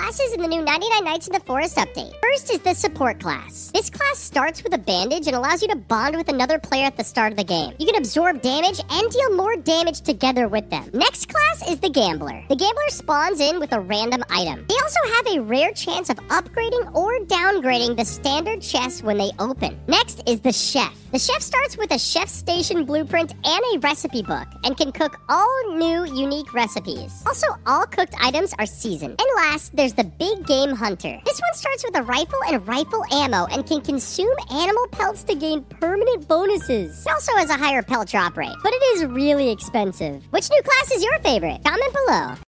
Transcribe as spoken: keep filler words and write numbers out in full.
classes in the new ninety-nine Nights in the Forest update. First is the support class. This class starts with a bandage and allows you to bond with another player at the start of the game. You can absorb damage and deal more damage together with them. Next class is the gambler. The gambler spawns in with a random item. They also have a rare chance of upgrading or downgrading the standard chests when they open. Next is the chef. The chef starts with a chef station blueprint and a recipe book and can cook all new unique recipes. Also, all cooked items are seasoned. And last, there's the big game hunter. This one starts with a rifle and rifle ammo and can consume animal pelts to gain permanent bonuses. It also has a higher pelt drop rate, but it is really expensive. Which new class is your favorite? Comment below.